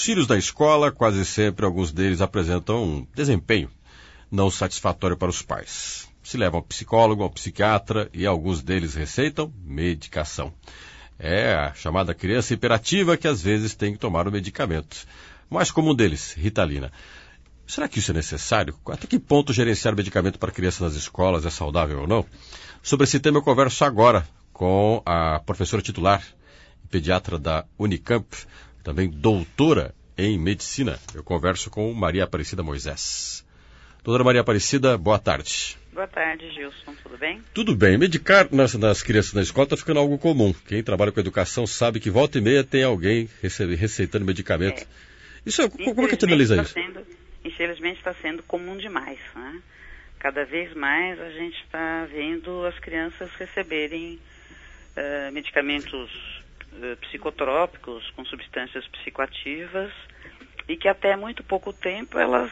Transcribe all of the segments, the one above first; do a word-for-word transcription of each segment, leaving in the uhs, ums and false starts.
Os filhos da escola, quase sempre, alguns deles apresentam um desempenho não satisfatório para os pais. Se levam ao psicólogo, ao psiquiatra e alguns deles receitam medicação. É a chamada criança hiperativa que às vezes tem que tomar o medicamento. O mais comum deles, Ritalina. Será que isso é necessário? Até que ponto gerenciar medicamento para crianças nas escolas é saudável ou não? Sobre esse tema eu converso agora com a professora titular e pediatra da Unicamp, também doutora em medicina. Eu converso com Maria Aparecida Moisés. Doutora Maria Aparecida, boa tarde. Boa tarde, Gilson. Tudo bem? Tudo bem. Medicar nas, nas crianças na escola está ficando algo comum. Quem trabalha com educação sabe que volta e meia tem alguém rece- receitando medicamento. É. Isso é, como é que a gente analisa tá isso? Sendo, infelizmente está sendo comum demais, né? Cada vez mais a gente está vendo as crianças receberem uh, medicamentos uh, psicotrópicos com substâncias psicoativas e que até muito pouco tempo elas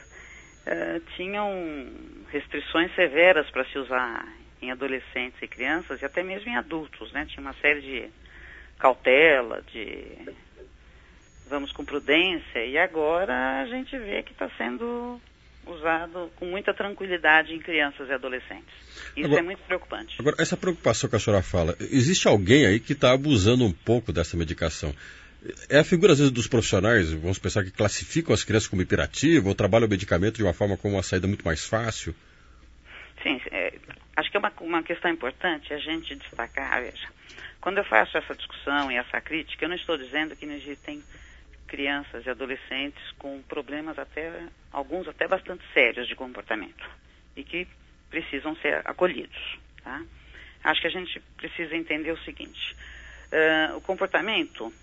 Uh, tinham restrições severas para se usar em adolescentes e crianças e até mesmo em adultos, né? Tinha uma série de cautela, de vamos com prudência, e agora a gente vê que está sendo usado com muita tranquilidade em crianças e adolescentes. Isso agora, é muito preocupante. Agora, essa preocupação que a senhora fala, existe alguém aí que está abusando um pouco dessa medicação? É a figura, às vezes, dos profissionais, vamos pensar, que classificam as crianças como hiperativas ou trabalham o medicamento de uma forma como uma saída muito mais fácil? Sim, é, acho que é uma, uma questão importante a gente destacar. Veja, quando eu faço essa discussão e essa crítica, eu não estou dizendo que não existem crianças e adolescentes com problemas até, alguns até bastante sérios de comportamento e que precisam ser acolhidos, tá? Acho que a gente precisa entender o seguinte, uh, o comportamento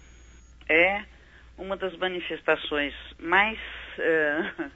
é uma das manifestações mais uh,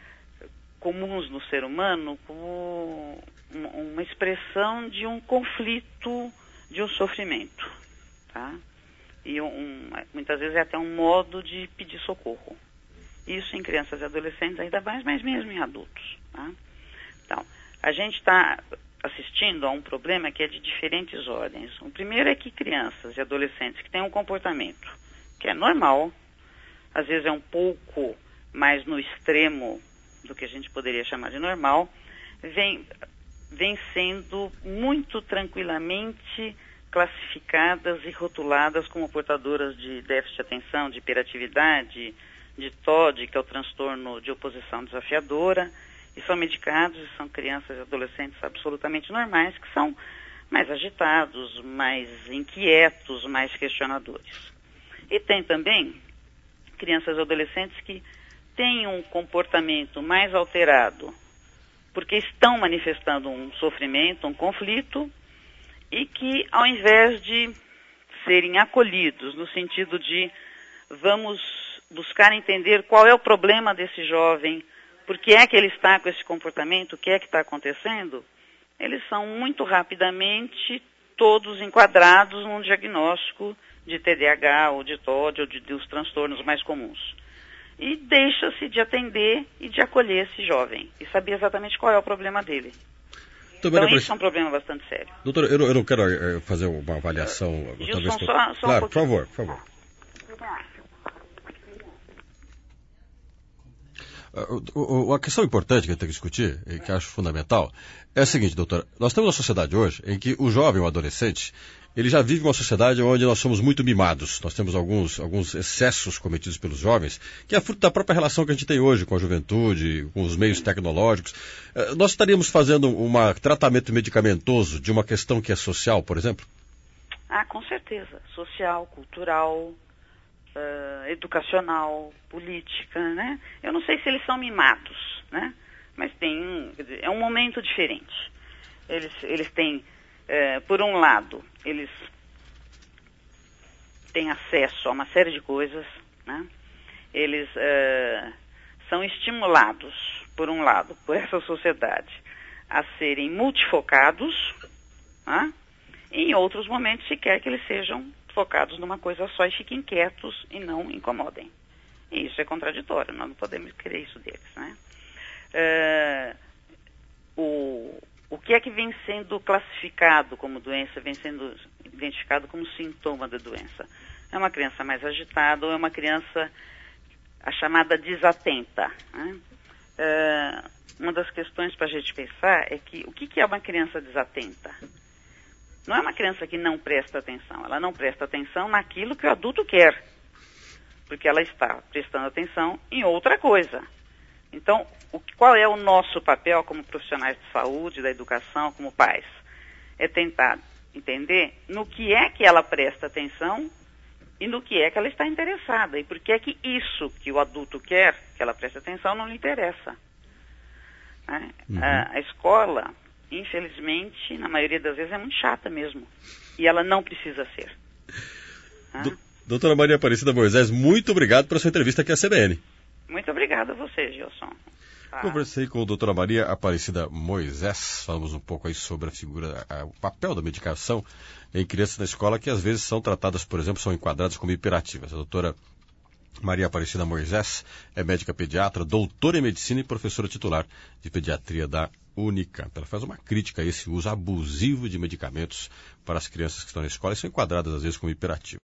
comuns no ser humano como uma expressão de um conflito, de um sofrimento, tá? E um, muitas vezes é até um modo de pedir socorro. Isso em crianças e adolescentes ainda mais, mas mesmo em adultos, tá? Então, a gente está assistindo a um problema que é de diferentes ordens. O primeiro é que crianças e adolescentes que têm um comportamento que é normal, às vezes é um pouco mais no extremo do que a gente poderia chamar de normal, vem, vem sendo muito tranquilamente classificadas e rotuladas como portadoras de déficit de atenção, de hiperatividade, de T O D, que é o transtorno de oposição desafiadora, e são medicados, e são crianças e adolescentes absolutamente normais, que são mais agitados, mais inquietos, mais questionadores. E tem também crianças e adolescentes que têm um comportamento mais alterado, porque estão manifestando um sofrimento, um conflito, e que ao invés de serem acolhidos, no sentido de vamos buscar entender qual é o problema desse jovem, por que é que ele está com esse comportamento, o que é que está acontecendo, eles são muito rapidamente todos enquadrados num diagnóstico de T D A H ou de T O D ou de, dos transtornos mais comuns. E deixa-se de atender e de acolher esse jovem e saber exatamente qual é o problema dele. Então, isso é um problema bastante sério. Doutora, eu, eu não quero é, fazer uma avaliação... Gilson, talvez só, só claro, um por favor, por favor. A questão importante que a gente tem que discutir, e que acho fundamental, é a seguinte, doutora. Nós temos uma sociedade hoje em que o jovem, o adolescente, ele já vive uma sociedade onde nós somos muito mimados. Nós temos alguns, alguns excessos cometidos pelos jovens, que é fruto da própria relação que a gente tem hoje com a juventude, com os meios tecnológicos. Nós estaríamos fazendo um tratamento medicamentoso de uma questão que é social, por exemplo? Ah, com certeza. Social, cultural, Uh, educacional, política, né? Eu não sei se eles são mimados, né? Mas tem, quer dizer, é um momento diferente. Eles, eles têm, uh, por um lado, eles têm acesso a uma série de coisas, né? Eles uh, são estimulados, por um lado, por essa sociedade, a serem multifocados, né? E em outros momentos se quer que eles sejam focados numa coisa só e fiquem quietos e não incomodem. E isso é contraditório, nós não podemos querer isso deles, né? Uh, o, o que é que vem sendo classificado como doença, vem sendo identificado como sintoma da doença? É uma criança mais agitada ou é uma criança a chamada desatenta. Né? Uh, uma das questões para a gente pensar é que o que, que é uma criança desatenta? Não é uma criança que não presta atenção, ela não presta atenção naquilo que o adulto quer, porque ela está prestando atenção em outra coisa. Então, o, qual é o nosso papel como profissionais de saúde, da educação, como pais? É tentar entender no que é que ela presta atenção e no que é que ela está interessada. E por que é que isso que o adulto quer, que ela preste atenção, não lhe interessa. Né? Uhum. A, a escola, infelizmente, na maioria das vezes é muito chata mesmo. E ela não precisa ser. Do, doutora Maria Aparecida Moisés, muito obrigado pela sua entrevista aqui à C B N. Muito obrigada a você, Gilson. Tá. Conversei com a doutora Maria Aparecida Moisés, falamos um pouco aí sobre a figura, a, o papel da medicação em crianças na escola que às vezes são tratadas, por exemplo, são enquadradas como hiperativas. A doutora Maria Aparecida Moisés é médica pediatra, doutora em medicina e professora titular de pediatria da Unicamp. Ela faz uma crítica a esse uso abusivo de medicamentos para as crianças que estão na escola e são enquadradas às vezes como hiperativas.